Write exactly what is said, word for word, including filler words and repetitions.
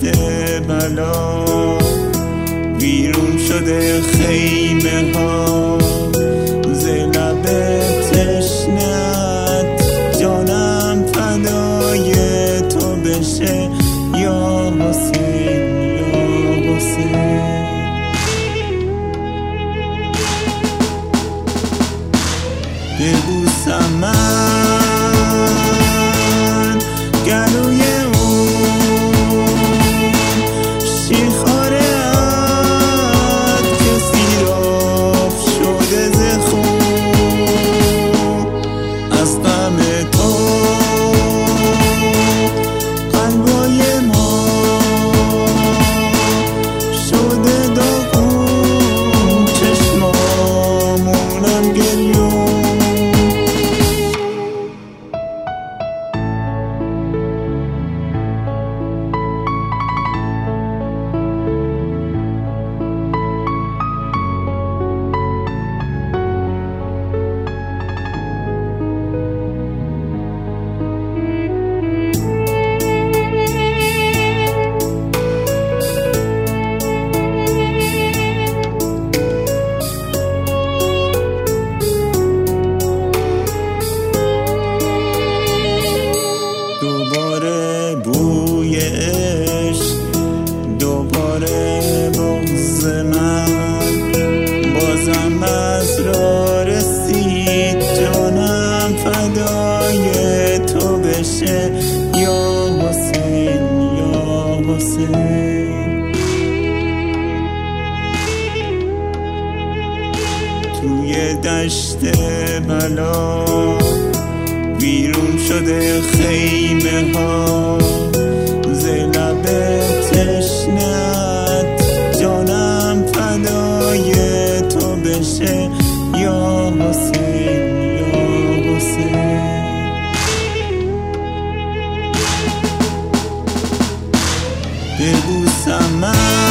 بلا ویرون شده خیمه ها ز لب تشنت جانم فدای تو بشه یا حسین یا حسین ببوسم من گلوی اون شیرخوارت که سیراب شده ز خون از غم تو قلبای ما شده داغون چشمامونم گریون دوباره بوی عشق دوباره بغض من بازم از راه رسید جانم فدای تو بشه یا حسین یا حسین توی دشت بلا ویرون شده خیمه ها ز لب تشنت جانم فدای تو بشه یا حسین یا حسین ببوسم من